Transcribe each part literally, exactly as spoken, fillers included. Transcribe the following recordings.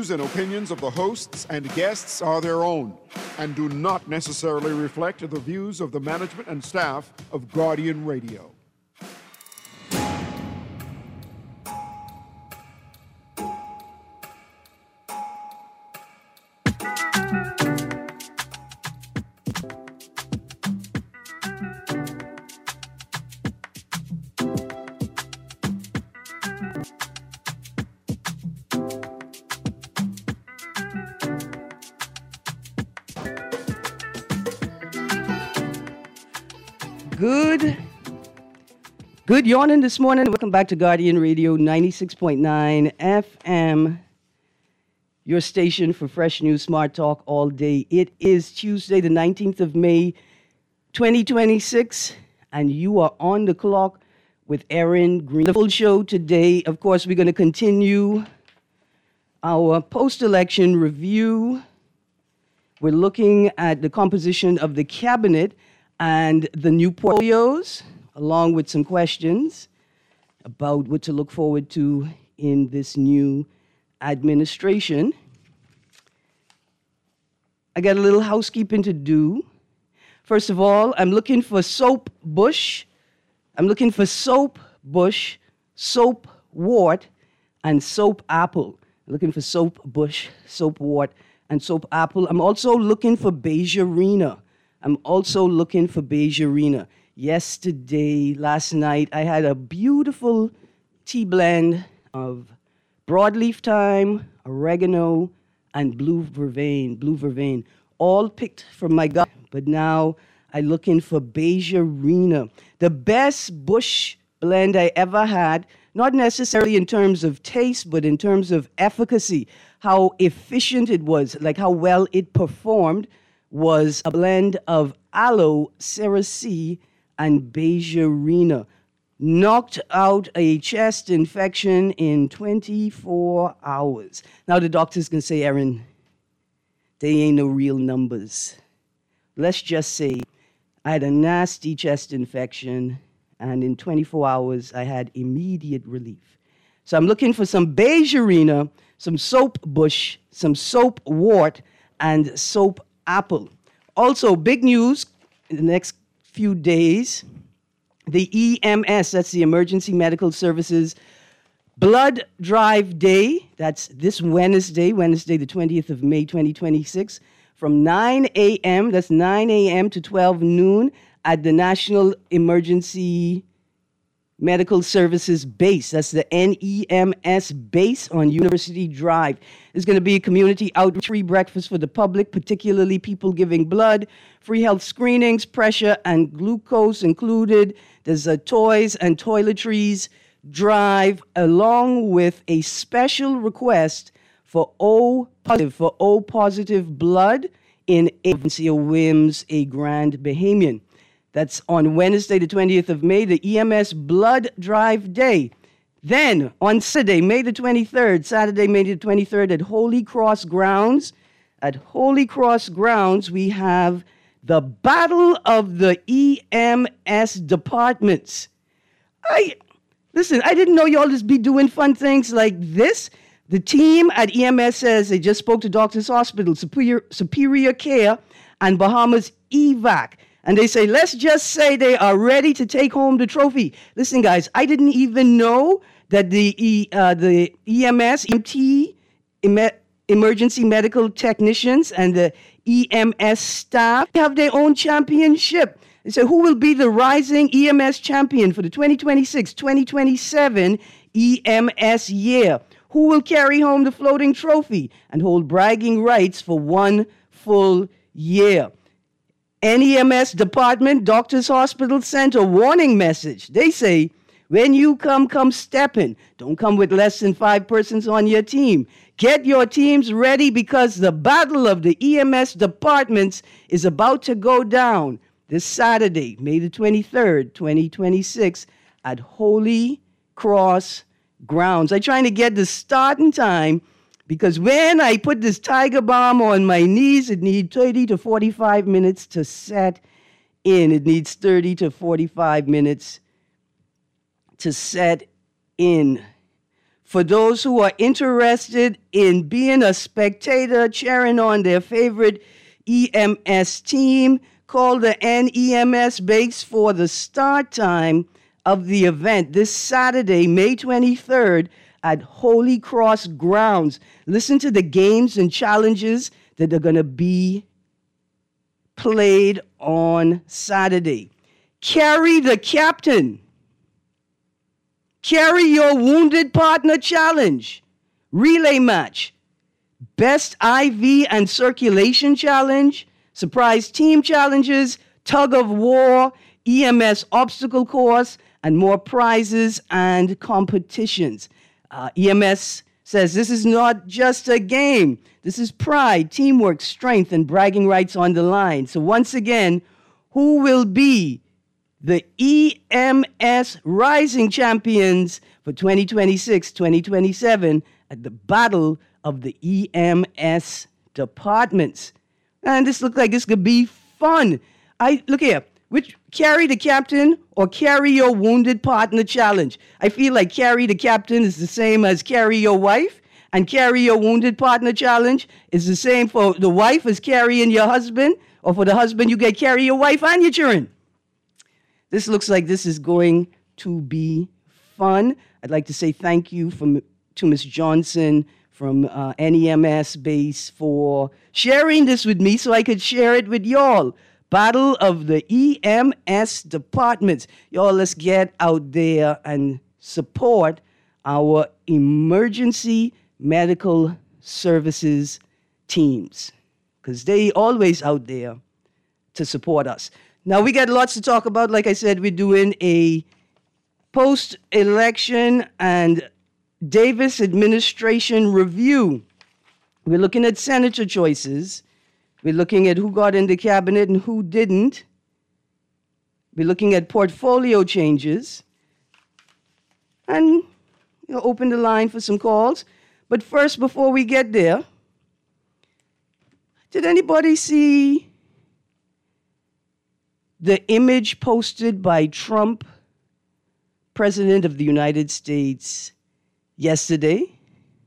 views and opinions of the hosts and guests are their own and do not necessarily reflect the views of the management and staff of Guardian Radio. Good, good yawning this morning. Welcome back to Guardian Radio ninety-six point nine F M, your station for fresh news, smart talk all day. It is Tuesday, the nineteenth of May, twenty twenty-six, and you are on the clock with Erin Green. The full show today, of course, we're going to continue our post-election review. We're looking at the composition of the cabinet and the new portfolios, along with some questions about what to look forward to in this new administration. I got a little housekeeping to do. First of all, I'm looking for soap bush. I'm looking for soap bush, soap wart, and soap apple. I'm looking for soap bush, soap wart, and soap apple. I'm also looking for Beijerina. I'm also looking for Beijerina. Yesterday, last night, I had a beautiful tea blend of broadleaf thyme, oregano, and blue vervain, blue vervain, all picked from my garden. But now I'm looking for Beijerina, the best bush blend I ever had, not necessarily in terms of taste, but in terms of efficacy, how efficient it was, like how well it performed. Was a blend of aloe, cerasee, and Beijerina. Knocked out a chest infection in twenty-four hours. Now the doctors can say, Erin, they ain't no real numbers. Let's just say I had a nasty chest infection, and in twenty-four hours, I had immediate relief. So I'm looking for some Beijerina, some soap bush, some soap wart, and soap apple. Also, big news in the next few days, the E M S, that's the Emergency Medical Services Blood Drive Day. That's this Wednesday, Wednesday the twentieth of May, twenty twenty-six, from nine a.m., that's nine a.m. to twelve noon at the National Emergency Medical Services Base. That's the N E M S base on University Drive. There's going to be a community outreach, free breakfast for the public, particularly people giving blood, free health screenings, pressure and glucose included. There's a toys and toiletries drive, along with a special request for O positive, for O positive blood in a whims, a Grand Bahamian. That's on Wednesday, the twentieth of May, the E M S Blood Drive Day. Then, on Saturday, May the twenty-third, Saturday, May the twenty-third, at Holy Cross Grounds, at Holy Cross Grounds, we have the Battle of the E M S Departments. I, listen, I didn't know y'all just be doing fun things like this. The team at E M S says they just spoke to Doctors Hospital, Superior, Superior Care, and Bahamas E V A C. And they say, let's just say they are ready to take home the trophy. Listen, guys, I didn't even know that the e, uh, the E M S, E M T, emergency medical technicians, and the E M S staff have their own championship. They say, who will be the rising E M S champion for the twenty twenty-six twenty twenty-seven E M S year? Who will carry home the floating trophy and hold bragging rights for one full year? N E M S department, Doctors Hospital sent a warning message. They say, when you come, come stepping. Don't come with less than five persons on your team. Get your teams ready because the battle of the E M S departments is about to go down this Saturday, May the twenty-third, twenty twenty-six, at Holy Cross Grounds. I'm trying to get the starting time because when I put this Tiger Balm on my knees, it needs thirty to forty-five minutes to set in. It needs thirty to forty-five minutes to set in. For those who are interested in being a spectator, cheering on their favorite E M S team, call the N E M S base for the start time of the event this Saturday, May twenty-third, at Holy Cross Grounds. Listen to the games and challenges that are going to be played on Saturday. Carry the captain. Carry your wounded partner challenge. Relay match. Best I V and circulation challenge. Surprise team challenges. Tug of war. E M S obstacle course. And more prizes and competitions. Uh, E M S says this is not just a game. This is pride, teamwork, strength, and bragging rights on the line. So once again, who will be the E M S Rising Champions for twenty twenty-six twenty twenty-seven at the Battle of the E M S Departments? And this looks like this could be fun. I look here. Which carry the captain or carry your wounded partner challenge? I feel like carry the captain is the same as carry your wife, and carry your wounded partner challenge is the same for the wife as carrying your husband, or for the husband you get carry your wife and your children. This looks like this is going to be fun. I'd like to say thank you from, to Miz Johnson from uh, N E M S base for sharing this with me so I could share it with y'all. Battle of the E M S Departments. Y'all, let's get out there and support our emergency medical services teams, because they always out there to support us. Now, we got lots to talk about. Like I said, we're doing a post-election and Davis administration review. We're looking at senator choices. We're looking at who got in the cabinet and who didn't. We're looking at portfolio changes. And you know, open the line for some calls. But first, before we get there, did anybody see the image posted by Trump, President of the United States, yesterday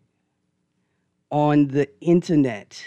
on the internet?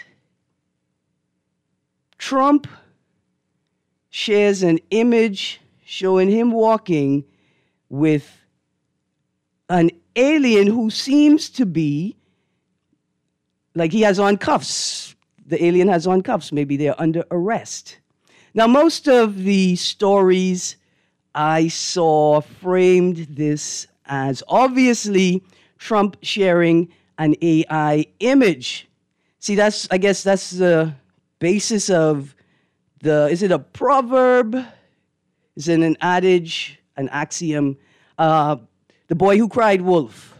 Trump shares an image showing him walking with an alien who seems to be like he has on cuffs. The alien has on cuffs. Maybe they're under arrest. Now, most of the stories I saw framed this as obviously Trump sharing an A I image. See, that's, I guess that's the basis of the, is it a proverb? Is it an adage, an axiom? Uh, the boy who cried wolf.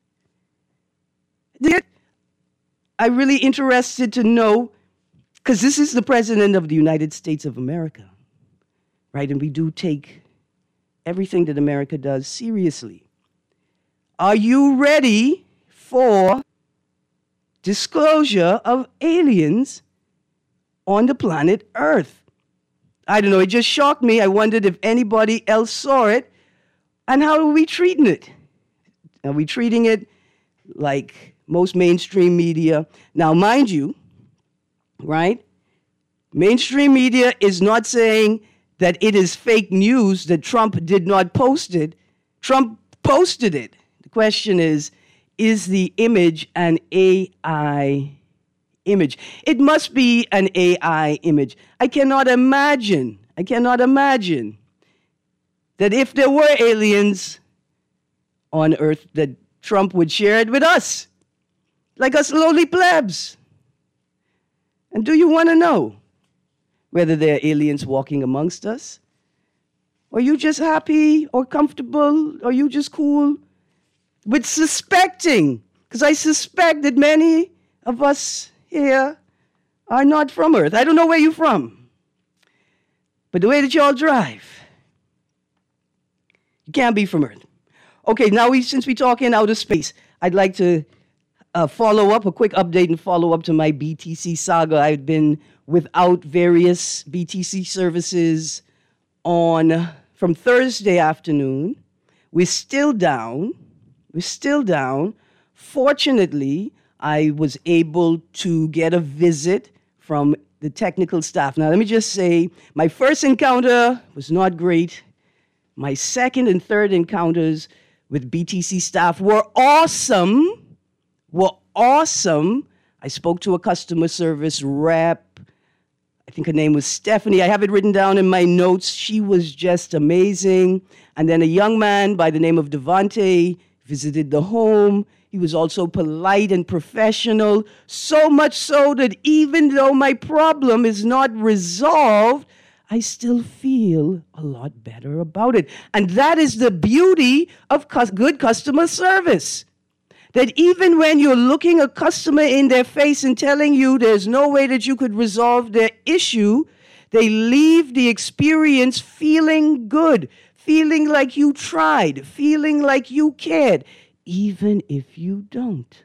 I'm really interested to know, because this is the President of the United States of America, right? And we do take everything that America does seriously. Are you ready for disclosure of aliens on the planet Earth? I don't know, it just shocked me. I wondered if anybody else saw it. And how are we treating it? Are we treating it like most mainstream media? Now, mind you, right? Mainstream media is not saying that it is fake news that Trump did not post it. Trump posted it. The question is, is the image an A I image? It must be an A I image. I cannot imagine, I cannot imagine that if there were aliens on Earth, that Trump would share it with us, like us lowly plebs. And do you want to know whether there are aliens walking amongst us? Are you just happy or comfortable? Are you just cool with suspecting? Because I suspect that many of us here are not from Earth. I don't know where you're from. But the way that y'all drive, you can't be from Earth. Okay, now we, since we're talking outer space, I'd like to uh, follow up, a quick update and follow up to my B T C saga. I've been without various B T C services on from Thursday afternoon. We're still down. We're still down Fortunately, I was able to get a visit from the technical staff. Now, let me just say, my first encounter was not great. My second and third encounters with B T C staff were awesome, were awesome. I spoke to a customer service rep. I think her name was Stephanie. I have it written down in my notes. She was just amazing. And then a young man by the name of Devante visited the home. He was also polite and professional, so much so that even though my problem is not resolved, I still feel a lot better about it. And that is the beauty of good customer service. That even when you're looking a customer in their face and telling you there's no way that you could resolve their issue, they leave the experience feeling good, feeling like you tried, feeling like you cared, even if you don't.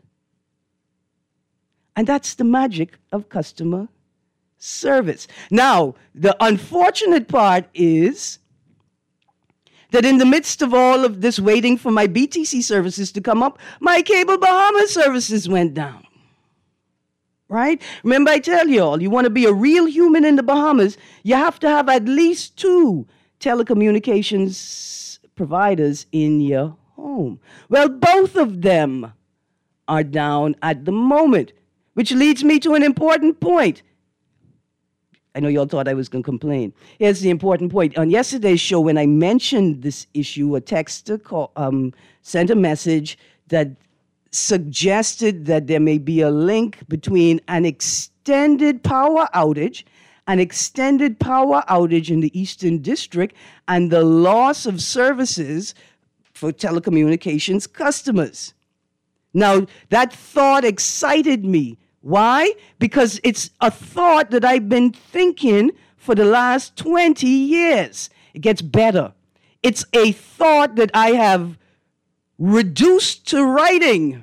And that's the magic of customer service. Now, the unfortunate part is that in the midst of all of this waiting for my B T C services to come up, my Cable Bahamas services went down. Right? Remember I tell you all, you want to be a real human in the Bahamas, you have to have at least two telecommunications providers in your home. Well, both of them are down at the moment, which leads me to an important point. I know y'all thought I was going to complain. Here's the important point. On yesterday's show, when I mentioned this issue, a texter call, um, sent a message that suggested that there may be a link between an extended power outage, an extended power outage in the Eastern District, and the loss of services for telecommunications customers. Now, that thought excited me. Why? Because it's a thought that I've been thinking for the last twenty years. It gets better. It's a thought that I have reduced to writing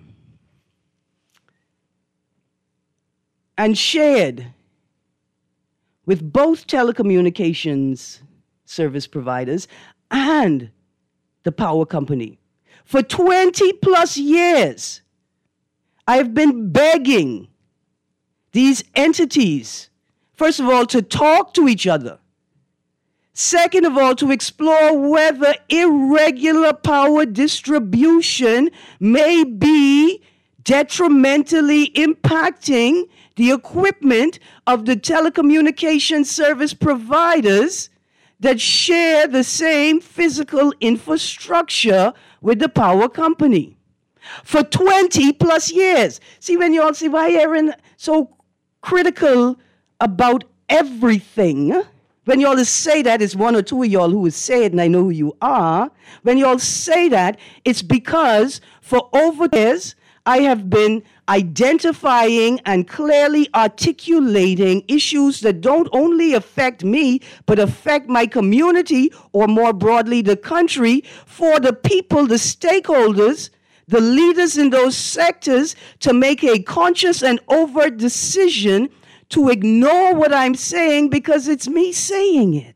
and shared with both telecommunications service providers and the power company. For twenty plus years, I've been begging these entities, first of all, to talk to each other. Second of all, to explore whether irregular power distribution may be detrimentally impacting the equipment of the telecommunication service providers that share the same physical infrastructure with the power company. For twenty plus years. See, when you all say, why Aaron so critical about everything, when you all say that, it's one or two of y'all who would say it, and I know who you are. When you all say that, it's because for over years, I have been identifying and clearly articulating issues that don't only affect me, but affect my community, or more broadly, the country, for the people, the stakeholders, the leaders in those sectors, to make a conscious and overt decision to ignore what I'm saying because it's me saying it.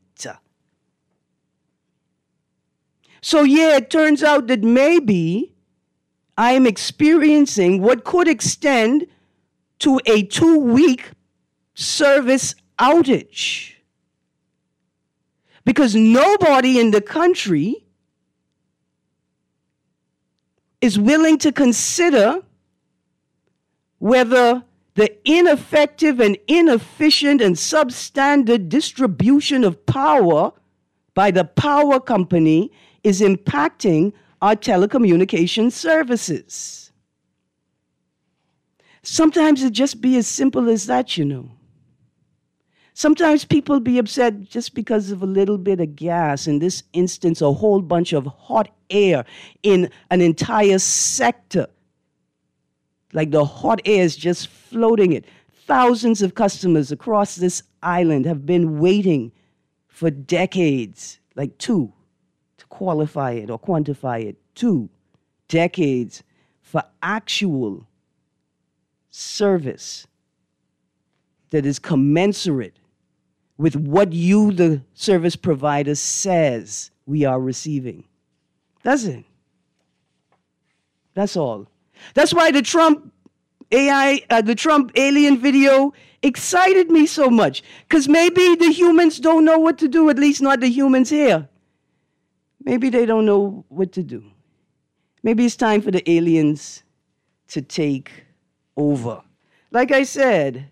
So yeah, it turns out that maybe I am experiencing what could extend to a two-week service outage. Because nobody in the country is willing to consider whether the ineffective and inefficient and substandard distribution of power by the power company is impacting our telecommunication services. Sometimes it just be as simple as that, you know. Sometimes people be upset just because of a little bit of gas. In this instance, a whole bunch of hot air in an entire sector. Like the hot air is just floating it. Thousands of customers across this island have been waiting for decades, like two, to qualify it or quantify it, two decades for actual service that is commensurate with what you, the service provider, says we are receiving. That's it. That's all. That's why the Trump A I, uh, the Trump alien video excited me so much. Because maybe the humans don't know what to do, at least not the humans here. Maybe they don't know what to do. Maybe it's time for the aliens to take over. Like I said,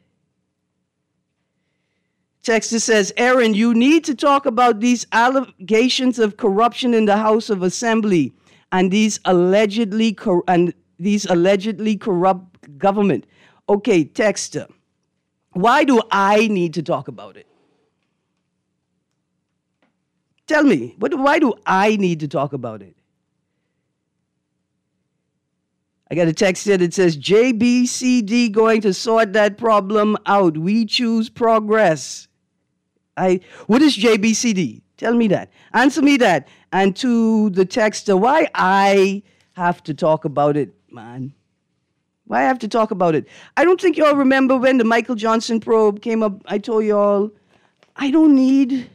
Texter says, Aaron, you need to talk about these allegations of corruption in the House of Assembly and these allegedly cor- and these allegedly corrupt government. Okay, Texter, why do I need to talk about it? Tell me, what, why do I need to talk about it? I got a text here that says, J B C D going to sort that problem out. We choose progress. I, what is J B C D? Tell me that. Answer me that. And to the texter, why I have to talk about it, man? Why I have to talk about it? I don't think y'all remember when the Michael Johnson probe came up. I told y'all, I don't need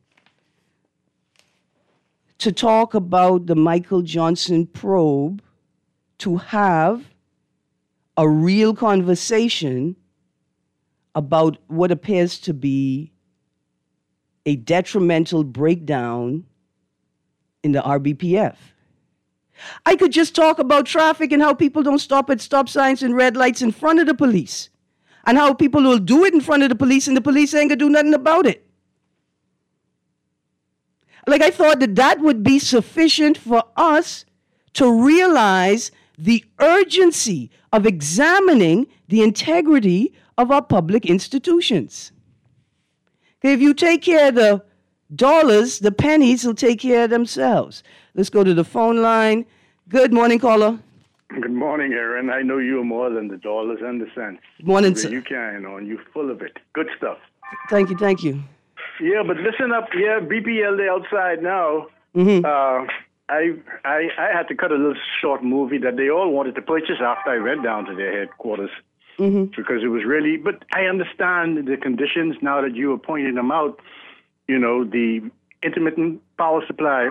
to talk about the Michael Johnson probe to have a real conversation about what appears to be a detrimental breakdown in the R B P F. I could just talk about traffic and how people don't stop at stop signs and red lights in front of the police, and how people will do it in front of the police and the police ain't gonna do nothing about it. Like, I thought that that would be sufficient for us to realize the urgency of examining the integrity of our public institutions. Okay, if you take care of the dollars, the pennies will take care of themselves. Let's go to the phone line. Good morning, caller. Good morning, Aaron. I know you are more than the dollars and the cents. Good morning, sir. You can on. You're full of it. Good stuff. Thank you, thank you. Yeah, but listen up. Yeah, B P L, they outside now. Mm-hmm. Uh, I, I I had to cut a little short movie that they all wanted to purchase after I went down to their headquarters. Mm-hmm. Because it was really, but I understand the conditions now that you are pointing them out. You know, the intermittent power supply,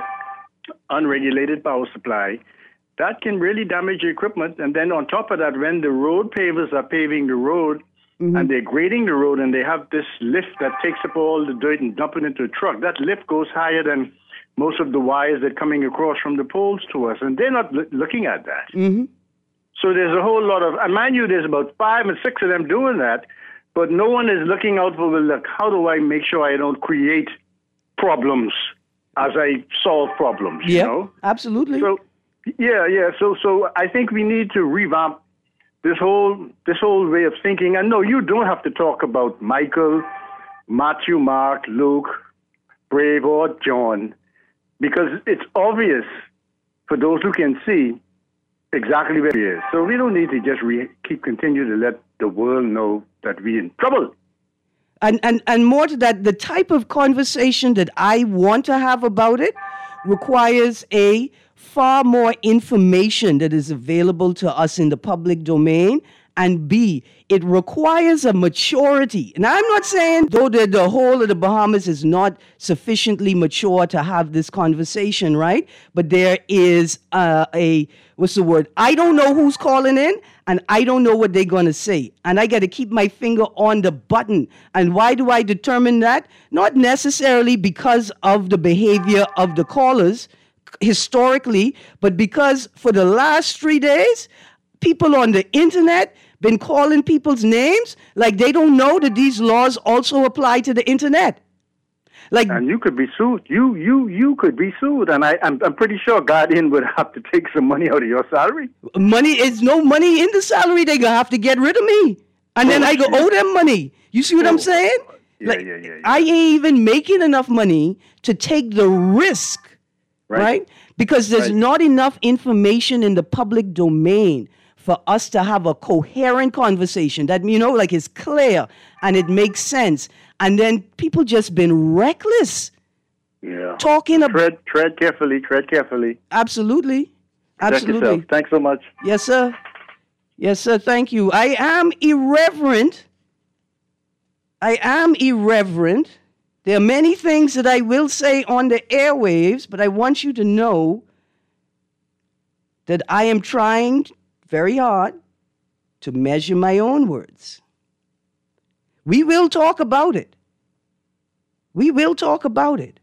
unregulated power supply, that can really damage your equipment. And then on top of that, when the road pavers are paving the road, mm-hmm. and they're grading the road, and they have this lift that takes up all the dirt and dump it into a truck, that lift goes higher than most of the wires that are coming across from the poles to us, and they're not l- looking at that. Mm-hmm. So there's a whole lot of, and mind you, there's about five and six of them doing that, but no one is looking out for, well, look, how do I make sure I don't create problems as I solve problems, yeah, you know? Absolutely. So, yeah, yeah. So, so I think we need to revamp this whole this whole way of thinking. And no, you don't have to talk about Michael, Matthew, Mark, Luke, Brave, or John, because it's obvious for those who can see exactly where he is. So we don't need to just re- keep continue to let the world know that we're in trouble. And, and, and more to that, the type of conversation that I want to have about it requires a far more information that is available to us in the public domain, and B, it requires a maturity. And I'm not saying, though the, the whole of the Bahamas is not sufficiently mature to have this conversation, right? But there is uh, a, what's the word? I don't know who's calling in, and I don't know what they're going to say. And I got to keep my finger on the button. And why do I determine that? Not necessarily because of the behavior of the callers historically, but because for the last three days, people on the internet been calling people's names like they don't know that these laws also apply to the internet. Like, and you could be sued. You you you could be sued, and I I'm, I'm pretty sure Guardian would have to take some money out of your salary. Money is no money in the salary. They gonna have to get rid of me, and oh, then I go yeah. owe them money. You see what oh, I'm saying? Yeah, like, yeah, yeah, yeah. I ain't even making enough money to take the risk, right? right? Because there's right. not enough information in the public domain for us to have a coherent conversation that, you know, like is clear and it makes sense. And then people just been reckless. Yeah. Talking about... Tread, tread carefully, tread carefully. Absolutely. Absolutely. Thanks so much. Yes, sir. Yes, sir. Thank you. I am irreverent. I am irreverent. There are many things that I will say on the airwaves, but I want you to know that I am trying very hard to measure my own words. We will talk about it. We will talk about it.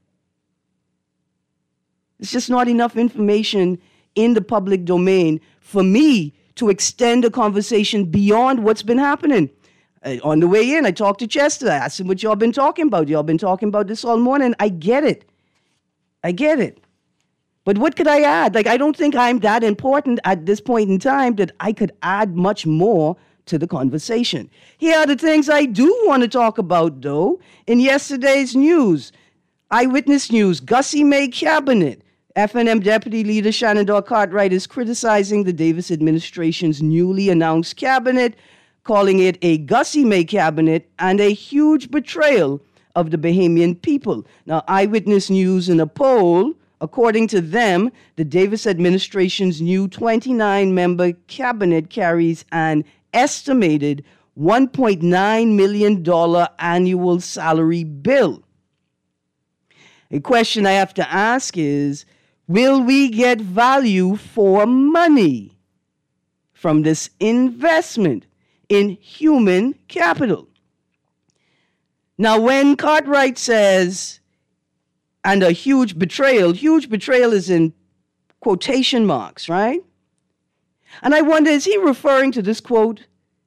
It's just not enough information in the public domain for me to extend the conversation beyond what's been happening. Uh, on the way in, I talked to Chester. I asked him what y'all been talking about. Y'all been talking about this all morning. I get it. I get it. But what could I add? Like, I don't think I'm that important at this point in time that I could add much more to the conversation. Here are the things I do want to talk about, though. In yesterday's news, Eyewitness News, Gussie Mae cabinet. F N M Deputy Leader Shannon Dor Cartwright is criticizing the Davis administration's newly announced cabinet, calling it a Gussie Mae cabinet and a huge betrayal of the Bahamian people. Now, Eyewitness News, in a poll, according to them, the Davis administration's new twenty-nine member cabinet carries an estimated one point nine million dollars annual salary bill. A question I have to ask is, will we get value for money from this investment in human capital? Now, when Cartwright says, and a huge betrayal, huge betrayal is in quotation marks, right? And I wonder, is he referring to this quote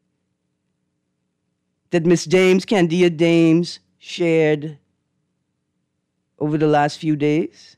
that Miss Dames, Candia Dames, shared over the last few days?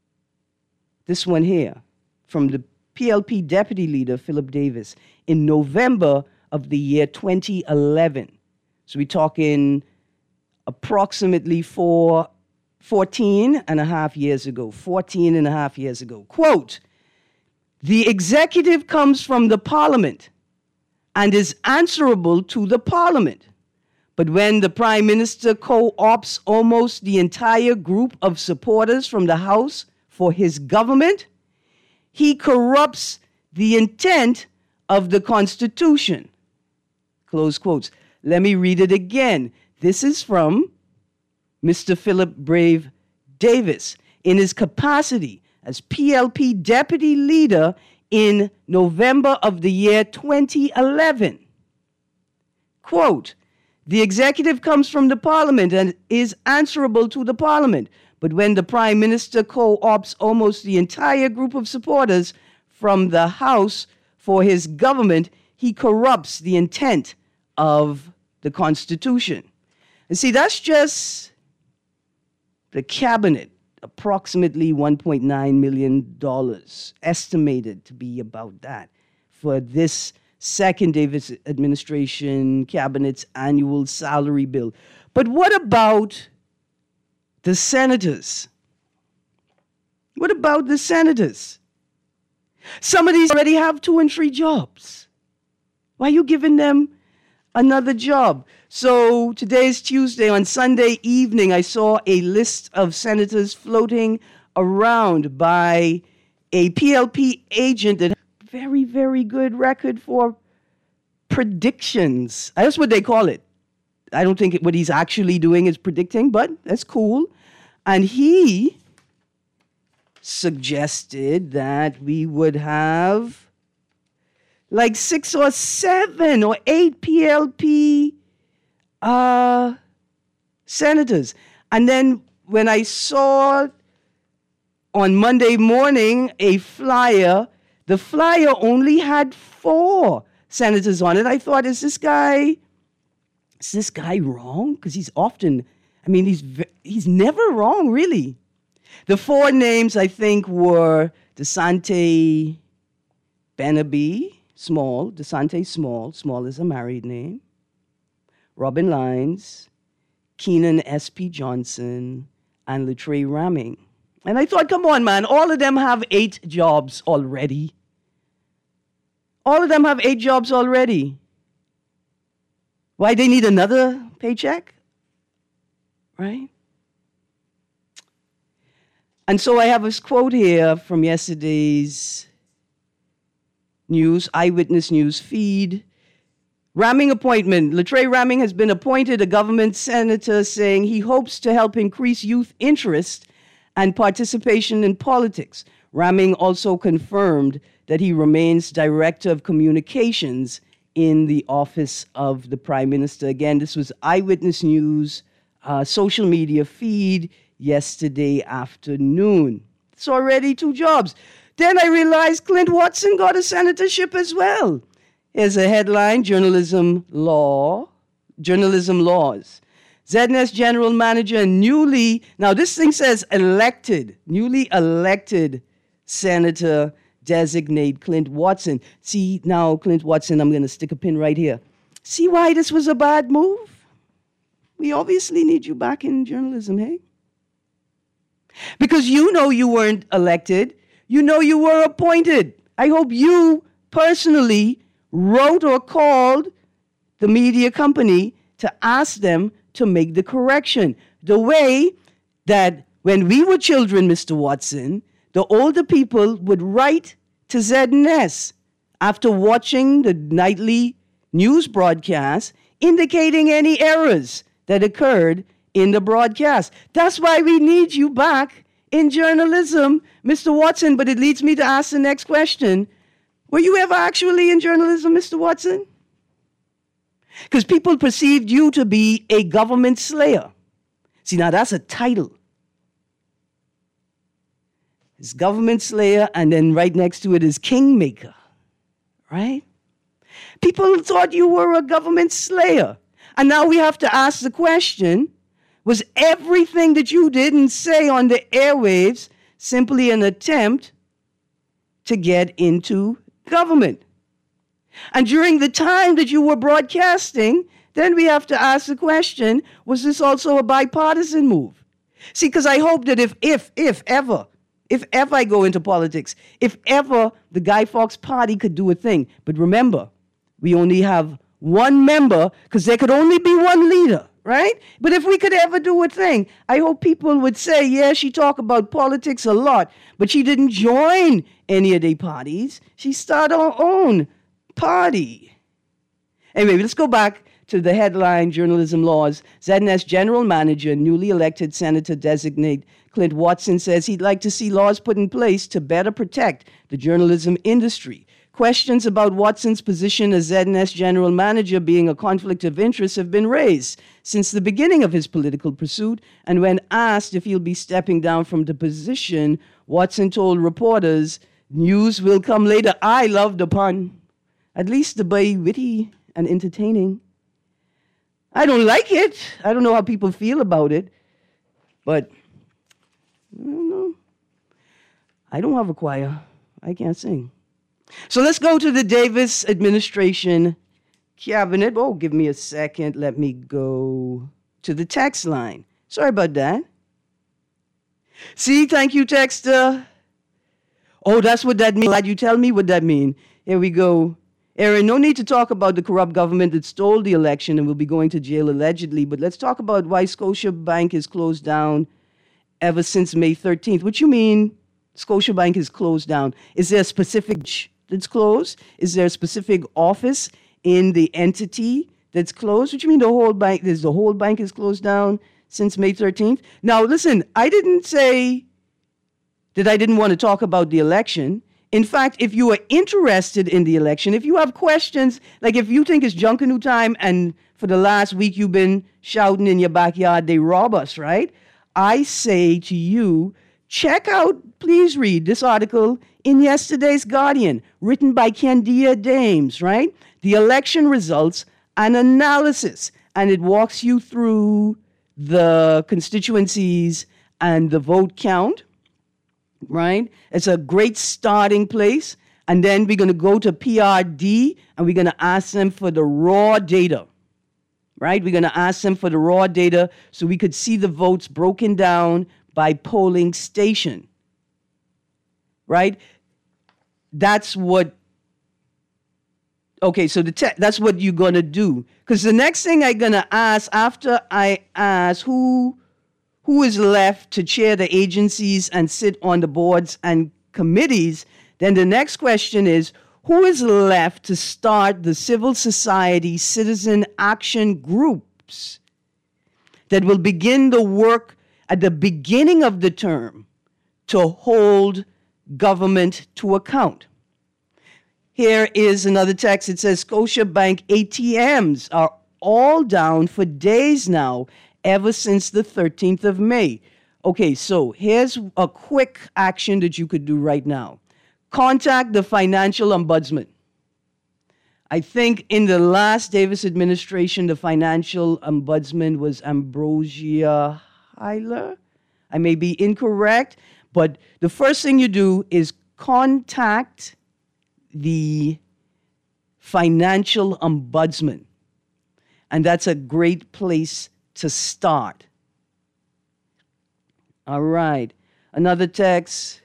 This one here, from the P L P Deputy Leader, Philip Davis, in November of the year twenty eleven. So we're talking approximately four, fourteen and a half years ago, fourteen and a half years ago. Quote, "The executive comes from the parliament and is answerable to the parliament. But when the prime minister co-opts almost the entire group of supporters from the House for his government, he corrupts the intent of the Constitution." Close quotes. Let me read it again. This is from Mister Philip Brave Davis in his capacity as P L P Deputy Leader in November of the year twenty eleven. Quote, "The executive comes from the parliament and is answerable to the parliament. But when the prime minister co-opts almost the entire group of supporters from the House for his government, he corrupts the intent of the Constitution." And see, that's just the cabinet, approximately one point nine million dollars, estimated to be about that, for this second Davis administration cabinet's annual salary bill. But what about the senators? What about the senators? Some of these already have two and three jobs. Why are you giving them another job? So today is Tuesday. On Sunday evening, I saw a list of senators floating around by a P L P agent that had a very, very good record for predictions. That's what they call it. I don't think what he's actually doing is predicting, but that's cool. And he suggested that we would have like six or seven or eight P L P uh, senators. And then when I saw on Monday morning a flyer, the flyer only had four senators on it. I thought, is this guy, is this guy wrong? Because he's often, I mean, he's he's never wrong, really. The four names, I think, were DeSante Benaby, Small, DeSante Small, Small is a married name, Robin Lines, Keenan S P Johnson, and Latrey Ramming. And I thought, come on, man, all of them have eight jobs already. All of them have eight jobs already. Why they need another paycheck? Right? And so I have this quote here from yesterday's news, Eyewitness News feed. Ramming appointment. Latrey Ramming has been appointed a government senator, saying he hopes to help increase youth interest and participation in politics. Ramming also confirmed that he remains Director of Communications in the Office of the Prime Minister. Again, this was Eyewitness News, uh, social media feed yesterday afternoon. It's already two jobs. Then I realized Clint Watson got a senatorship as well. Here's a headline, Journalism Law, Journalism Laws. Z N S General Manager, newly, now this thing says elected, newly elected Senator designate Clint Watson. See, now, Clint Watson, I'm going to stick a pin right here. See why this was a bad move? We obviously need you back in journalism, hey? Because you know you weren't elected. You know you were appointed. I hope you personally wrote or called the media company to ask them to make the correction. The way that when we were children, Mister Watson, the older people would write to Z N S after watching the nightly news broadcast, indicating any errors that occurred in the broadcast. That's why we need you back in journalism, Mister Watson. But it leads me to ask the next question. Were you ever actually in journalism, Mister Watson? Because people perceived you to be a government slayer. See, now that's a title. It's government slayer, and then right next to it is kingmaker, right? People thought you were a government slayer. And now we have to ask the question, was everything that you didn't say on the airwaves simply an attempt to get into government? And during the time that you were broadcasting, then we have to ask the question, was this also a bipartisan move? See, because I hope that if, if, if ever, if ever I go into politics, if ever the Guy Fawkes Party could do a thing, but remember, we only have one member because there could only be one leader, right? But if we could ever do a thing, I hope people would say, yeah, she talked about politics a lot, but she didn't join any of the parties. She started her own party. Anyway, let's go back to the headline, Journalism Laws. Z N S General Manager, newly elected Senator designate Clint Watson says he'd like to see laws put in place to better protect the journalism industry. Questions about Watson's position as Z N S General Manager being a conflict of interest have been raised since the beginning of his political pursuit, and when asked if he'll be stepping down from the position, Watson told reporters, news will come later. I love the pun. At least the bay witty and entertaining. I don't like it. I don't know how people feel about it, but I don't know. I don't have a choir. I can't sing. So let's go to the Davis administration cabinet. Oh, give me a second. Let me go to the text line. Sorry about that. See, thank you, texter. Oh, that's what that means. Glad you tell me what that means. Here we go. Aaron, no need to talk about the corrupt government that stole the election and will be going to jail allegedly, but let's talk about why Scotiabank is closed down ever since May thirteenth. What you mean Scotiabank is closed down? Is there a specific that's closed? Is there a specific office in the entity that's closed? What you mean the whole bank, is the whole bank is closed down since May thirteenth? Now, listen, I didn't say that I didn't want to talk about the election. In fact, if you are interested in the election, if you have questions, like if you think it's Junkanoo time and for the last week you've been shouting in your backyard, they rob us, right? I say to you, check out, please read this article in yesterday's Guardian, written by Candia Dames, right? The election results, an analysis, and it walks you through the constituencies and the vote count. Right? It's a great starting place. And then we're going to go to P R D and we're going to ask them for the raw data. Right? We're going to ask them for the raw data so we could see the votes broken down by polling station. Right? That's what, okay, so the te- that's what you're going to do. Because the next thing I'm going to ask after I ask who who is left to chair the agencies and sit on the boards and committees, then the next question is, who is left to start the civil society citizen action groups that will begin the work at the beginning of the term to hold government to account? Here is another text. It says Scotiabank A T Ms are all down for days now, ever since the thirteenth of May. Okay, so here's a quick action that you could do right now. Contact the financial ombudsman. I think in the last Davis administration, the financial ombudsman was Ambrosia Hyler. I may be incorrect, but the first thing you do is contact the financial ombudsman. And that's a great place to start. All right. Another text.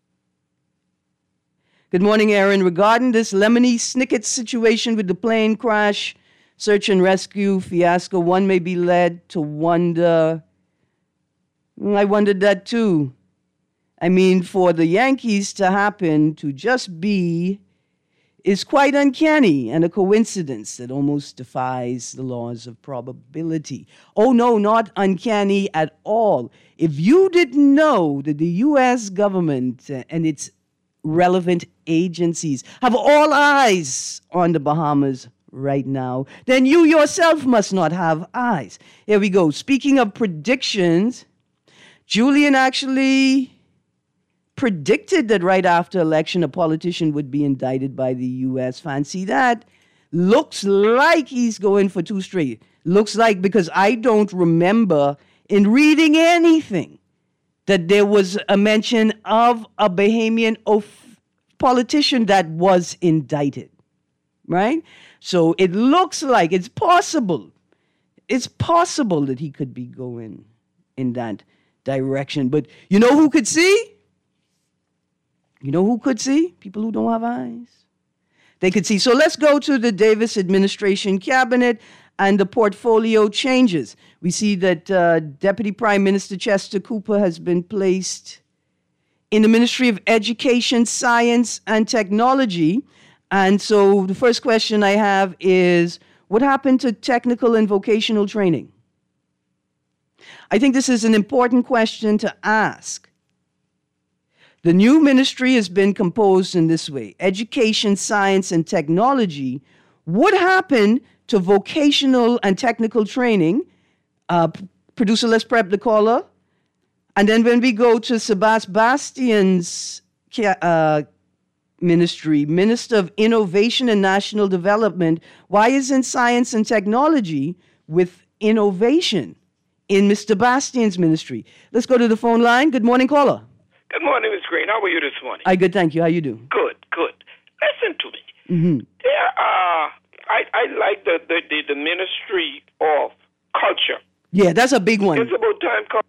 Good morning, Aaron. Regarding this Lemony Snicket situation with the plane crash, search and rescue fiasco, one may be led to wonder. I wondered that too. I mean, for the Yankees to happen to just be is quite uncanny and a coincidence that almost defies the laws of probability. Oh, no, not uncanny at all. If you didn't know that the U S government and its relevant agencies have all eyes on the Bahamas right now, then you yourself must not have eyes. Here we go. Speaking of predictions, Julian actually predicted that right after election, a politician would be indicted by the U S. Fancy that. Looks like he's going for two straight. Looks like, because I don't remember in reading anything that there was a mention of a Bahamian of politician that was indicted, right? So it looks like it's possible. It's possible that he could be going in that direction. But you know who could see? You know who could see? People who don't have eyes. They could see. So let's go to the Davis administration cabinet and the portfolio changes. We see that uh, Deputy Prime Minister Chester Cooper has been placed in the Ministry of Education, Science, and Technology. And so the first question I have is, what happened to technical and vocational training? I think this is an important question to ask. The new ministry has been composed in this way: Education, Science, and Technology. What happened to vocational and technical training? Uh, producer, let's prep the caller. And then when we go to Sebastian's uh, ministry, Minister of Innovation and National Development, why isn't Science and Technology with innovation in Mister Bastian's ministry? Let's go to the phone line. Good morning, caller. Good morning, Miz Green. How are you this morning? I good, thank you. How you do? Good, good. Listen to me. Mm-hmm. There are, I, I like the, the, the, the Ministry of Culture. Yeah, that's a big one. It's about time. Culture.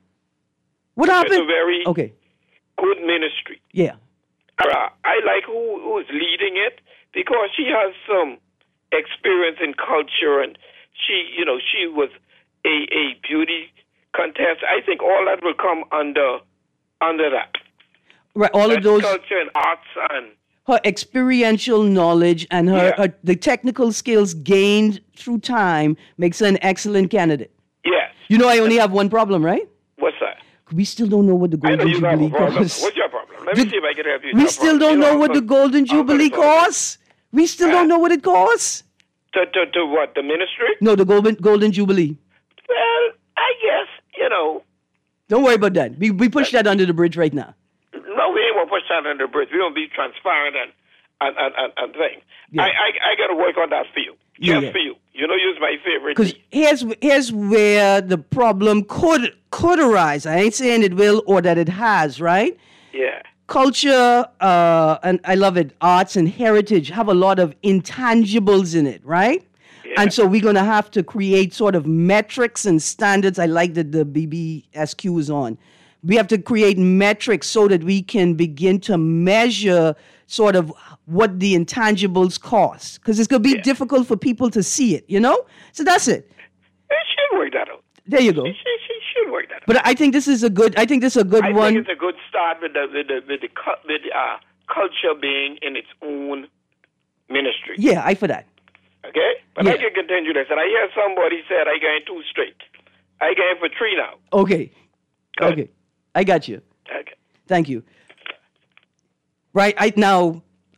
What happened? It's a very okay. good ministry. Yeah. Uh, I like who, who is leading it, because she has some experience in culture, and she, you know, she was a, a beauty contest. I think all that will come under under that. Right, all That's of those culture and arts and her experiential knowledge and her, yeah. her the technical skills gained through time makes her an excellent candidate. yes. You know, I only have one problem, right? What's that? We still don't know what the I know Golden you have a Jubilee problem. costs. What's your problem? Let The- me see if I can help you. We Your still problem. don't You know I'm what gonna- the Golden I'm gonna Jubilee solve it. costs. We still Uh, don't know what it costs. To, to, to what? The ministry? No, the Golden Golden Jubilee. Well, I guess, you know, Don't worry about that. We we push that under the bridge right now. no, we ain't going to push that under the bridge. We're going to be transparent and, and, and, and, and things. Yeah. I, I, I got to work on that for you. Yeah, Just yeah. for you. You know, you're my favorite. Because niece. here's here's where the problem could could arise. I ain't saying it will or that it has, right? Yeah. Culture, uh, and I love it, arts and heritage have a lot of intangibles in it, right? Yeah. And so we're going to have to create sort of metrics and standards. I like that the B B S Q is on. We have to create metrics so that we can begin to measure sort of what the intangibles cost. Because it's going to be Yeah. difficult for people to see it, you know? So that's it. She should work that out. There you go. She, she, she should work that out. But I think this is a good, I think this is a good I one. think it's a good start with the with the with the, cu- with the uh, culture being in its own ministry. Yeah, I for that. Okay, but Yeah. I can continue this. And I hear somebody said I got two straight. I got for three now. Okay. Good. Okay. I got you. Okay. Thank you. Right. I now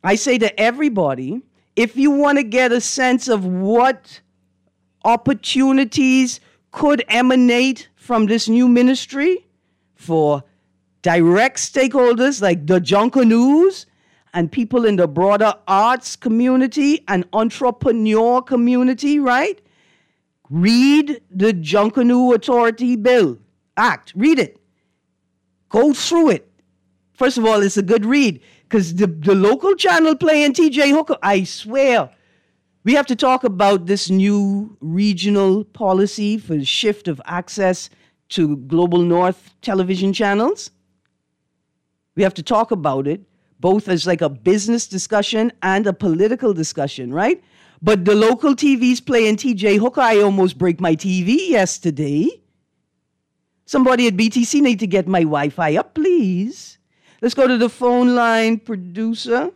I say to everybody, if you want to get a sense of what opportunities could emanate from this new ministry for direct stakeholders like the Junkanoo and people in the broader arts community and entrepreneur community, right? Read the Junkanoo Authority Bill Act. Read it. Go through it. First of all, it's a good read because the, the local channel playing T J Hooker, I swear, we have to talk about this new regional policy for the shift of access to Global North television channels. We have to talk about it, both as like a business discussion and a political discussion, right? But the local T V's playing T J Hooker. I almost break my T V yesterday. Somebody at B T C need to get my Wi-Fi up, please. Let's go to the phone line, producer.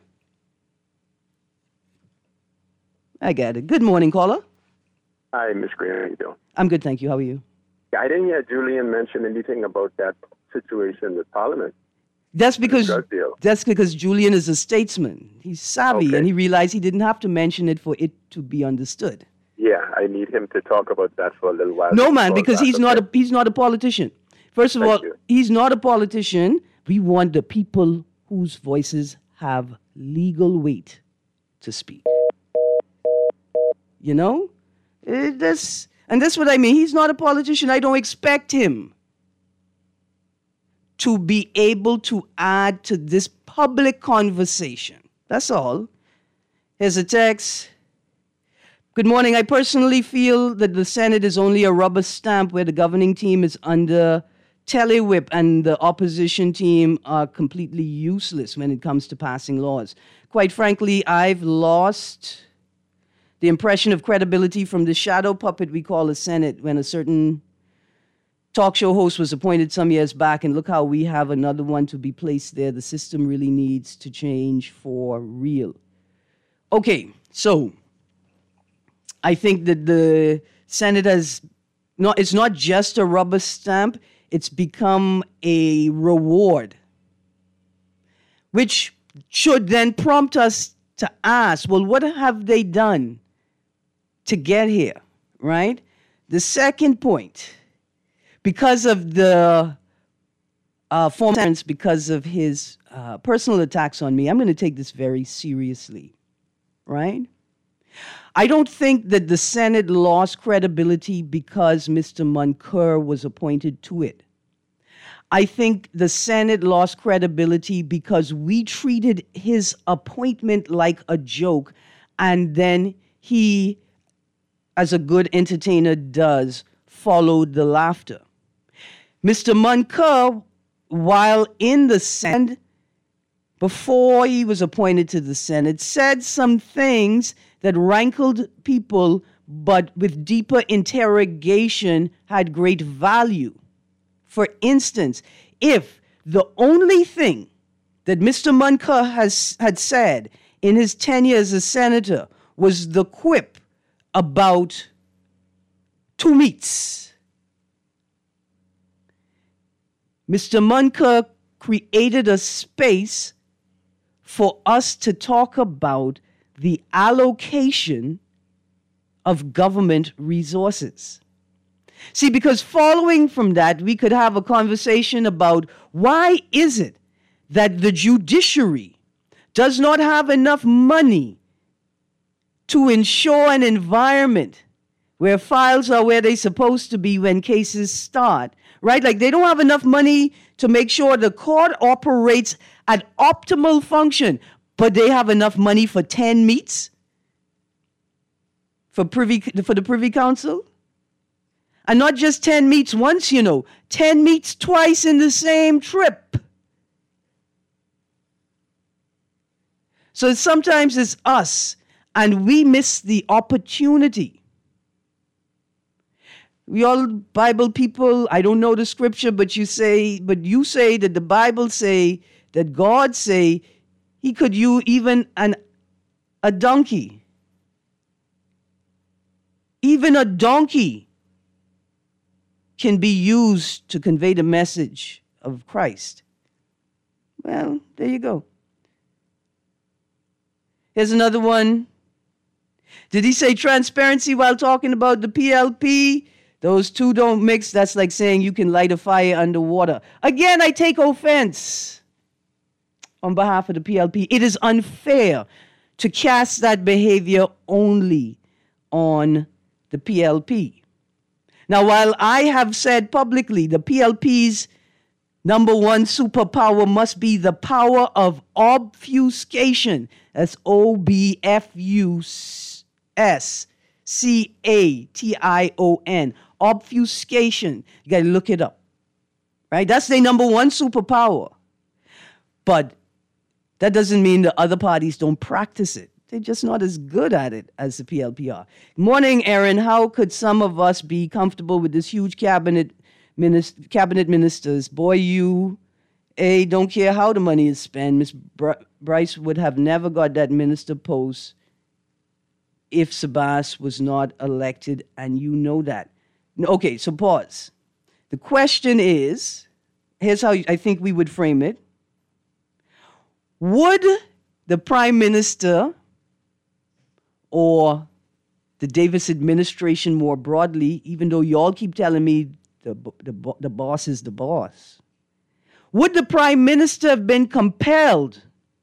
I got it. Good morning, caller. Hi, Miss Graham. How you doing? I'm good, thank you. How are you? I didn't hear Julian mention anything about that situation with Parliament. That's because Drug deal. that's because Julian is a statesman. He's savvy, Okay. and he realized he didn't have to mention it for it to be understood. Yeah, I need him to talk about that for a little while. No, man, before because that, he's okay? not a he's not a politician. First of Thank all, you. he's not a politician. We want the people whose voices have legal weight to speak. You know, It- that's and that's what I mean. He's not a politician. I don't expect him to be able to add to this public conversation. That's all. Here's a text. Good morning. I personally feel that the Senate is only a rubber stamp where the governing team is under telewhip and the opposition team are completely useless when it comes to passing laws. Quite frankly, I've lost the impression of credibility from the shadow puppet we call the Senate when a certain talk show host was appointed some years back, and look how we have another one to be placed there. The system really needs to change for real. Okay, so I think that the Senate has not, it's not just a rubber stamp, it's become a reward, which should then prompt us to ask, well, what have they done to get here, right? The second point, because of the uh, former, because of his uh, personal attacks on me, I'm going to take this very seriously, right? I don't think that the Senate lost credibility because Mister Munker was appointed to it. I think the Senate lost credibility because we treated his appointment like a joke, and then he, as a good entertainer does, followed the laughter. Mister Munker, while in the Senate, before he was appointed to the Senate, said some things that rankled people, but with deeper interrogation had great value. For instance, if the only thing that Mister Munker has had said in his tenure as a senator was the quip about two meats, Mister Munker created a space for us to talk about the allocation of government resources. See, because following from that, we could have a conversation about why is it that the judiciary does not have enough money to ensure an environment where files are where they're supposed to be when cases start, right? Like they don't have enough money to make sure the court operates at optimal function, but they have enough money for ten meets for privy for the Privy Council. And not just ten meets once, you know, ten meets twice in the same trip. So sometimes it's us, and we miss the opportunity. We all Bible people, I don't know the scripture, but you say, but you say that the Bible say, that God say, he could use even an, a donkey. Even a donkey can be used to convey the message of Christ. Well, there you go. Here's another one. Did he say transparency while talking about the P L P? Those two don't mix. That's like saying you can light a fire underwater. Again, I take offense on behalf of the P L P. It is unfair to cast that behavior only on the P L P. Now, while I have said publicly the P L P's number one superpower must be the power of obfuscation. That's O B F U S C A T I O N. Obfuscation. You got to look it up. Right? That's their number one superpower. But that doesn't mean the other parties don't practice it. They're just not as good at it as the P L P are. Morning, Aaron. How could some of us be comfortable with this huge cabinet minister, cabinet ministers? Boy, you, A, don't care how the money is spent. Miss Br- Bryce would have never got that minister post if Sabas was not elected, and you know that. Okay, so pause. The question is, here's how I think we would frame it. Would the Prime Minister or the Davis administration more broadly, even though y'all keep telling me the, the, the boss is the boss, would the Prime Minister have been compelled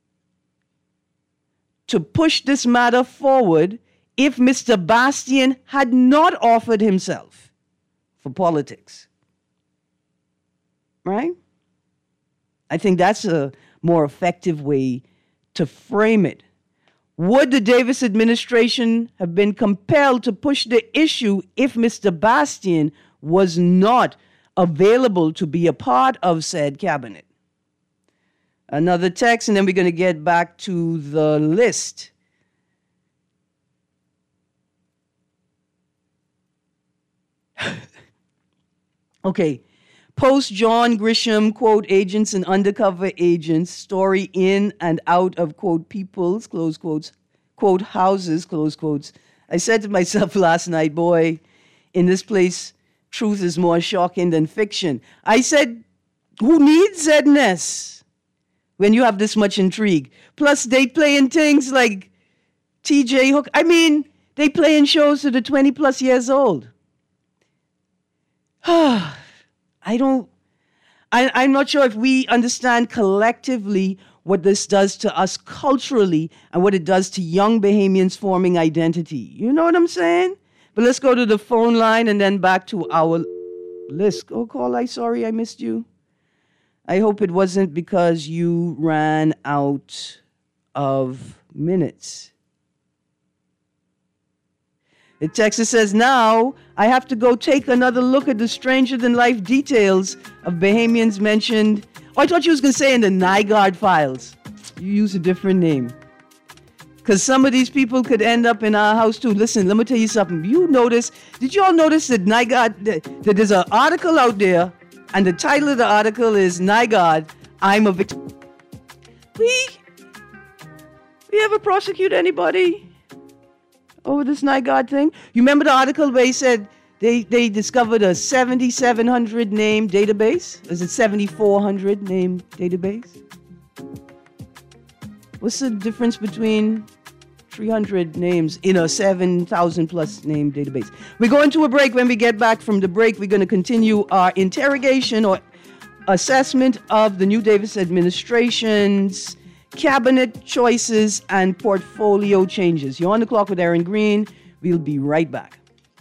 to push this matter forward if Mister Bastian had not offered himself for politics? Right? I think that's a more effective way to frame it. Would the Davis administration have been compelled to push the issue if Mister Bastian was not available to be a part of said cabinet? Another text, and then we're going to get back to the list. Okay. Post John Grisham, quote, agents and undercover agents, story in and out of, quote, people's, close quotes, quote, houses, close quotes. I said to myself last night, boy, in this place, truth is more shocking than fiction. I said, who needs Zedness when you have this much intrigue? Plus, they playing things like T J Hook. I mean, they playing shows that are twenty plus years old. I don't, I, I'm not sure if we understand collectively what this does to us culturally and what it does to young Bahamians forming identity. You know what I'm saying? But let's go to the phone line and then back to our list. Oh, call, I sorry I missed you. I hope it wasn't because you ran out of minutes. The text says, now I have to go take another look at the stranger-than-life details of Bahamians mentioned. Oh, I thought you was going to say in the Nygaard files. You use a different name. Because some of these people could end up in our house, too. Listen, let me tell you something. You notice, did you all notice that Nygaard, that, that there's an article out there, and the title of the article is Nygaard, I'm a victim. We, we ever prosecute anybody over this Nygaard thing? You remember the article where he said they, they discovered a seventy-seven hundred name database? Is it seventy-four hundred name database? What's the difference between three hundred names in a seven thousand plus name database? We're going to a break. When we get back from the break, we're going to continue our interrogation or assessment of the new Davis administration's cabinet choices and portfolio changes. You're on the clock with Aaron Green. We'll be right back.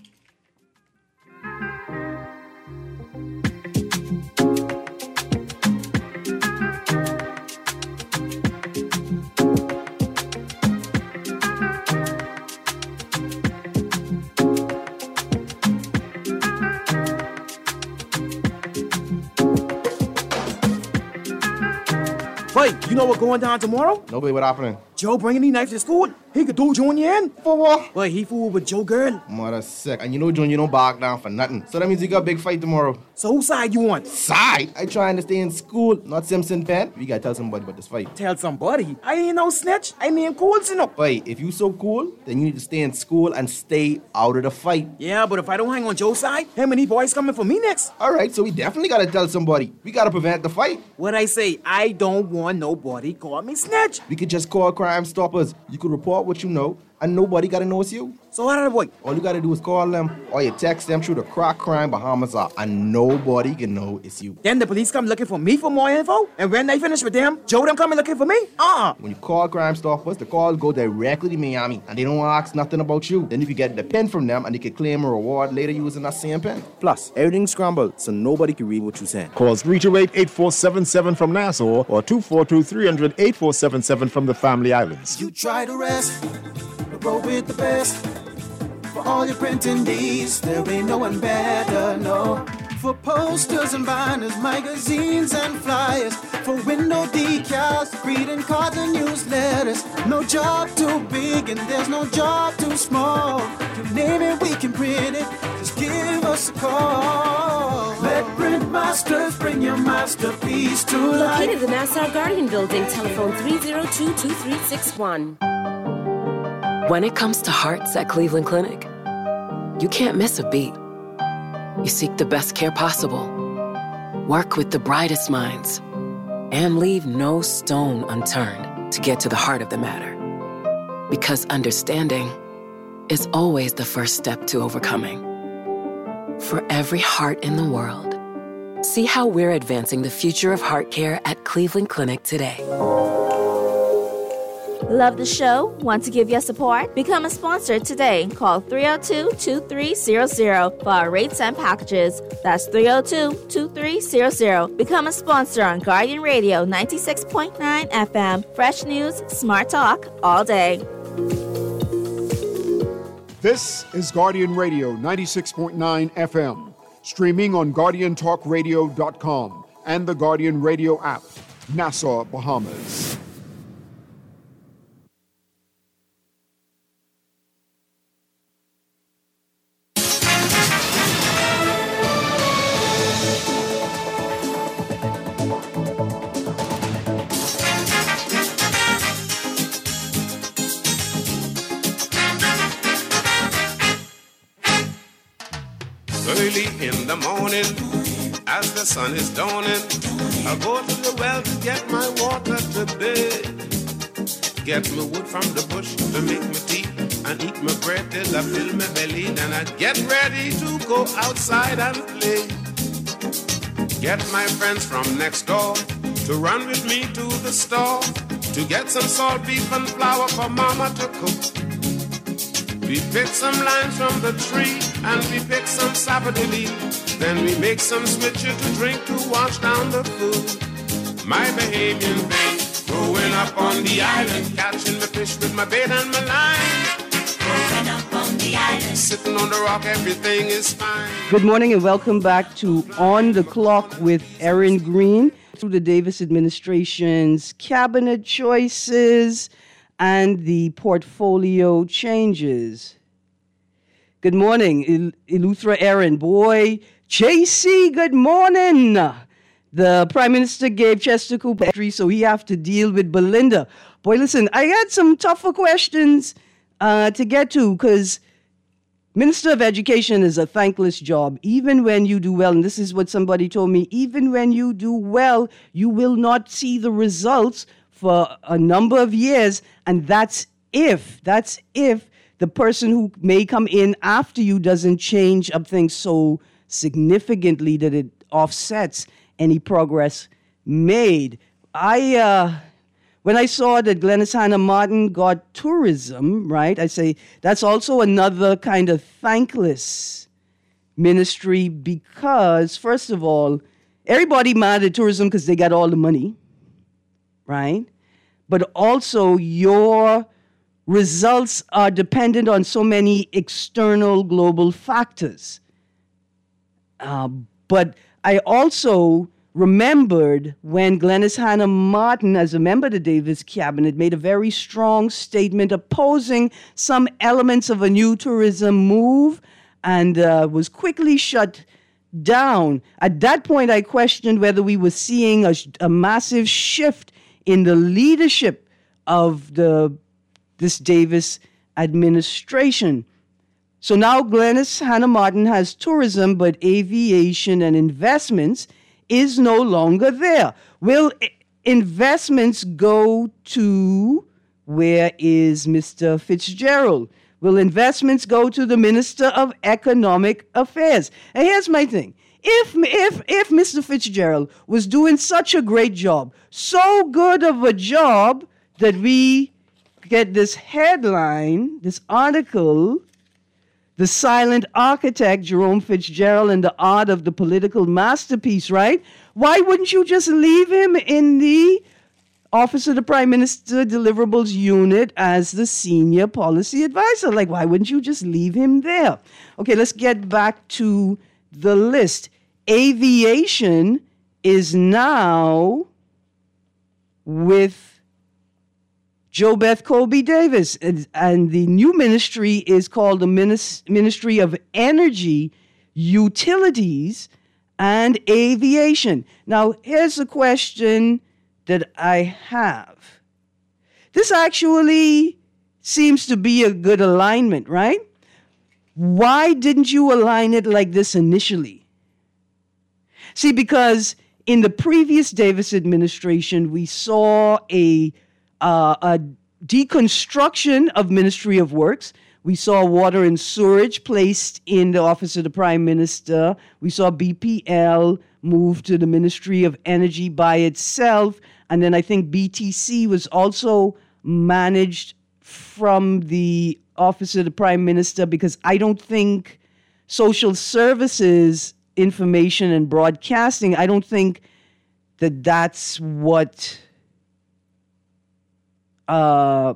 Hey, you know what's going down tomorrow? Nobody, what happening? Joe bringing these knives to school. He could do Junior in. For what? But he fooled with Joe girl. Mother sick. And you know Junior don't bark down for nothing. So that means you got a big fight tomorrow. So whose side you on? Side? I trying to stay in school, not Simpson Pen. We gotta tell somebody about this fight. Tell somebody? I ain't no snitch. I mean cool, you know. Wait, if you so cool, then you need to stay in school and stay out of the fight. Yeah, but if I don't hang on Joe's side, him and these boys coming for me next. Alright, so we definitely gotta tell somebody. We gotta prevent the fight. What I say, I don't want nobody call me snitch. We could just call crime Crime Stoppers. You could report what you know, and nobody gotta know it's you. So what are the boy? All you gotta do is call them, or you text them through the Crack Crime Bahamas app, and nobody can know it's you. Then the police come looking for me for more info, and when they finish with them, Joe them coming looking for me? Uh-uh. When you call Crime Stoppers, the calls go directly to Miami, and they don't ask nothing about you. Then if you get the pen from them, and they can claim a reward later using that same pen. Plus, everything's scrambled, so nobody can read what you're saying. Call three two eight, eight four seven seven from Nassau or two four two, three hundred, eight four seven seven from the Family Islands. You try to rest, roll with the best. For all your printing needs, there ain't no one better, no. For posters and banners, magazines and flyers. For window decals, greeting cards and newsletters. No job too big and there's no job too small. You name it, we can print it, just give us a call. Let Print Masters bring your masterpiece to life. Located in the Nassau Guardian Building, telephone three oh two, two three six one. When it comes to hearts at Cleveland Clinic, you can't miss a beat. You seek the best care possible, work with the brightest minds, and leave no stone unturned to get to the heart of the matter. Because understanding is always the first step to overcoming. For every heart in the world, see how we're advancing the future of heart care at Cleveland Clinic today. Love the show? Want to give your support? Become a sponsor today. Call three oh two, two three zero zero for our rates and packages. That's three oh two, two three zero zero. Become a sponsor on Guardian Radio ninety-six point nine F M. Fresh news, smart talk, all day. This is Guardian Radio ninety-six point nine F M. Streaming on guardian talk radio dot com and the Guardian Radio app. Nassau, Bahamas. Early in the morning, as the sun is dawning, I go to the well to get my water today. Get me wood from the bush to make me tea, and eat my bread till I fill my belly. Then I get ready to go outside and play. Get my friends from next door to run with me to the store to get some salt beef and flour for mama to cook. We pick some limes from the tree, and we pick some sapodilly. Then we make some switcher to drink to wash down the food. My Bahamian thing, growing up on the island, catching my fish with my bait and my line. Growing up on the island, sitting on the rock, everything is fine. Good morning and welcome back to On the Clock with Erin Green. Through the Davis administration's cabinet choices and the portfolio changes. Good morning, Il- Eleuthera Erin. Boy, J C, good morning. The Prime Minister gave Chester Cooper entry, so he have to deal with Belinda. Boy, listen, I had some tougher questions uh, to get to, because Minister of Education is a thankless job. Even when you do well, and this is what somebody told me, even when you do well, you will not see the results for a number of years, and that's if, that's if the person who may come in after you doesn't change up things so significantly that it offsets any progress made. I, uh, when I saw that Glenys Hanna Martin got tourism, right, I say that's also another kind of thankless ministry because, first of all, everybody mad at tourism because they got all the money, right? But also your results are dependent on so many external global factors. Uh, but I also remembered when Glenys Hanna Martin, as a member of the Davis cabinet, made a very strong statement opposing some elements of a new tourism move and uh, was quickly shut down. At that point, I questioned whether we were seeing a, a massive shift in the leadership of the this Davis administration. So now Glenys Hanna Martin has tourism, but aviation and investments is no longer there. Will investments go to Where is Mister Fitzgerald? Will investments go to the Minister of Economic Affairs? And here's my thing. If, if, if Mister Fitzgerald was doing such a great job, so good of a job that we get this headline, this article, The Silent Architect, Jerome Fitzgerald and the Art of the Political Masterpiece, right? Why wouldn't you just leave him in the Office of the Prime Minister Deliverables Unit as the senior policy advisor? Like, why wouldn't you just leave him there? Okay, let's get back to the list. Aviation is now with JoBeth Colby Davis, and, and the new ministry is called the Minis- Ministry of Energy, Utilities, and Aviation. Now, here's a question that I have. This actually seems to be a good alignment, right? Why didn't you align it like this initially? See, because in the previous Davis administration, we saw a, uh, a deconstruction of Ministry of Works. We saw water and sewerage placed in the Office of the Prime Minister. We saw B P L move to the Ministry of Energy by itself. And then I think B T C was also managed from the Office of the Prime Minister, because I don't think social services, information and broadcasting, I don't think that that's what uh,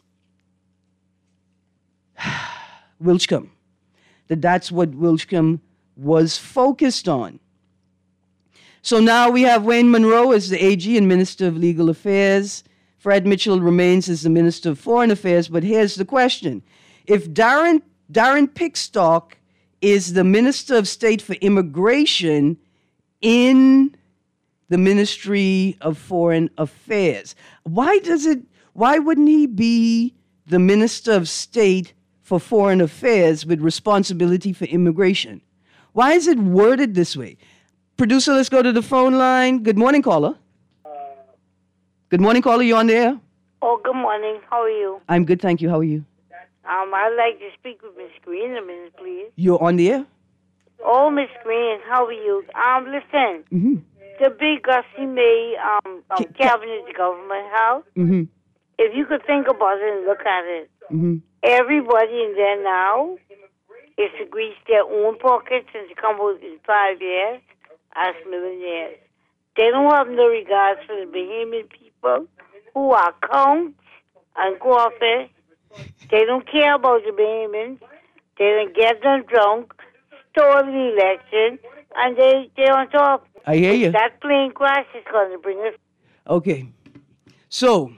Wilchcombe, that that's what Wilchcombe was focused on. So now we have Wayne Monroe as the A G and Minister of Legal Affairs. Fred Mitchell remains as the Minister of Foreign Affairs. But here's the question. If Darren, Darren Pickstock is the Minister of State for Immigration in the Ministry of Foreign Affairs, why does it, why wouldn't he be the Minister of State for Foreign Affairs with responsibility for immigration? Why is it worded this way? Producer, let's go to the phone line. Good morning, caller. Good morning, caller. You on the air? Oh, good morning. How are you? I'm good, thank you. How are you? Um, I'd like to speak with Miss Green a minute, please. You're on the air? Oh, Miss Green, how are you? Um, listen, mm-hmm. the big Gussie May um, um, cabinet government house, mm-hmm. if you could think about it and look at it, mm-hmm. everybody in there now is to grease their own pockets and to come out in five years as millionaires. They don't have no regards for the Bahamian people who are count and go off it. They don't care about the Bahamians. They don't get them drunk, stole the election, and they, they're on top. I hear you. That plane crash is going to bring us. Okay. So,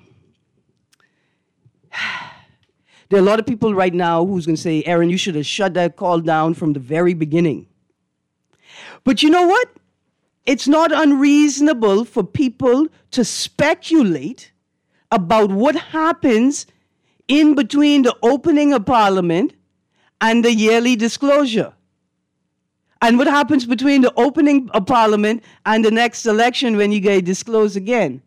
there are a lot of people right now who's going to say, Aaron, you should have shut that call down from the very beginning. But you know what? It's not unreasonable for people to speculate about what happens in between the opening of Parliament and the yearly disclosure. And what happens between the opening of Parliament and the next election when you get disclosed again.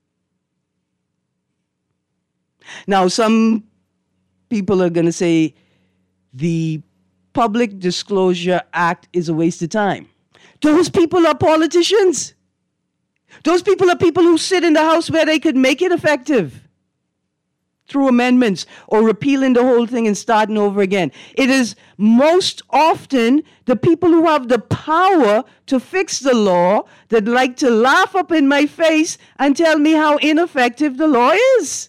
Now, some people are going to say the Public Disclosure Act is a waste of time. Those people are politicians. Those people are people who sit in the House where they could make it effective through amendments or repealing the whole thing and starting over again. It is most often the people who have the power to fix the law that like to laugh up in my face and tell me how ineffective the law is.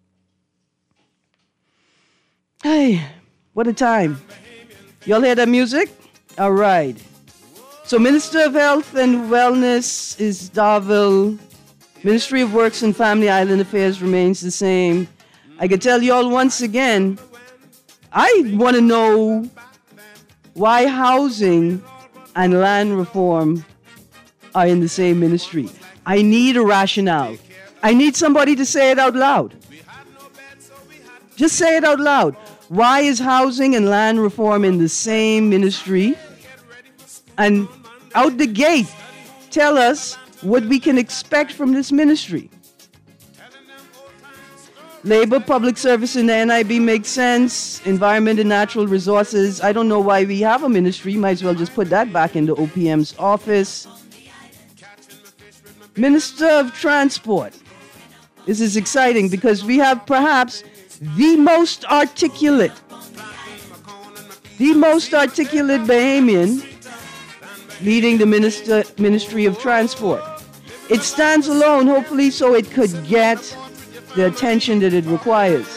Hey, what a time. Y'all hear that music? All right. So Minister of Health and Wellness is Darville. Ministry of Works and Family Island Affairs remains the same. I can tell you all once again, I want to know why housing and land reform are in the same ministry. I need a rationale. I need somebody to say it out loud. Just say it out loud. Why is housing and land reform in the same ministry? And out the gate, tell us what we can expect from this ministry. Labor, public service in the N I B makes sense. Environment and natural resources. I don't know why we have a ministry. Might as well just put that back in the O P M's office. Minister of Transport. This is exciting because we have perhaps the most articulate, the most articulate Bahamian leading the minister, Ministry of Transport. It stands alone, hopefully, so it could get the attention that it requires.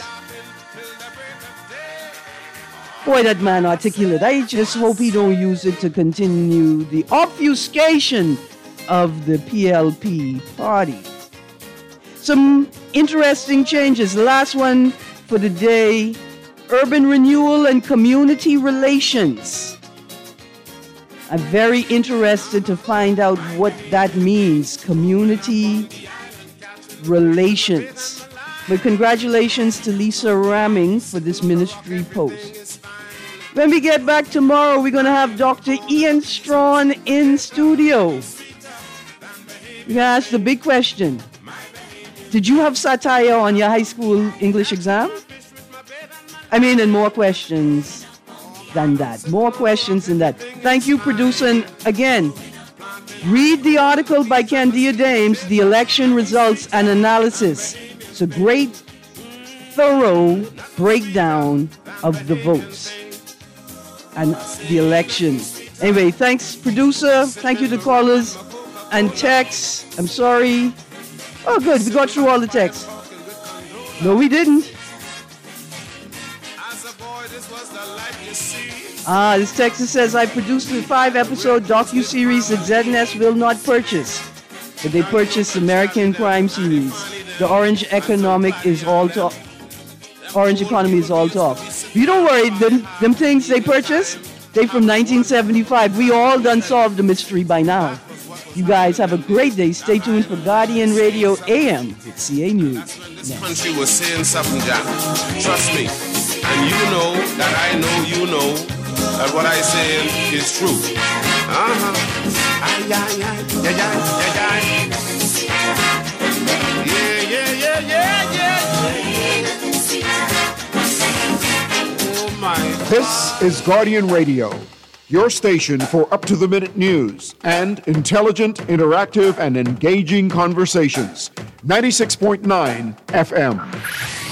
Boy, that man articulate. I just hope he don't use it to continue the obfuscation of the P L P party. Some interesting changes. The last one for the day, urban renewal and community relations. I'm very interested to find out what that means, community relations. But congratulations to Lisa Ramming for this ministry post. When we get back tomorrow, we're going to have Doctor Ian Strawn in studio. We're going to ask the big question. Did you have satire on your high school English exam? I mean, and more questions than that. More questions than that. Thank you, producer. And again, read the article by Candia Dames, The Election Results and Analysis. It's a great, thorough breakdown of the votes and the election. Anyway, thanks, producer. Thank you to callers and texts. I'm sorry. Oh, good. We got through all the texts. No, we didn't. Ah, this text says, I produced a five-episode docu-series that Z N S will not purchase, but they purchased American Crime Series. The Orange Economic is all talk. Orange Economy is all talk. You don't worry, them, them things they purchased, they from nineteen seventy-five. We all done solved the mystery by now. You guys have a great day. Stay tuned for Guardian Radio A M with C A News. This country was saying something, Jack. Trust me. And you know that I know you know that what I say is true. Uh-huh. Ay, ay, ay, ay, ay, ay, ay. Yeah, yeah, yeah, yeah, yeah. Oh, my God. This is Guardian Radio, your station for up-to-the-minute news and intelligent, interactive, and engaging conversations. ninety-six point nine F M.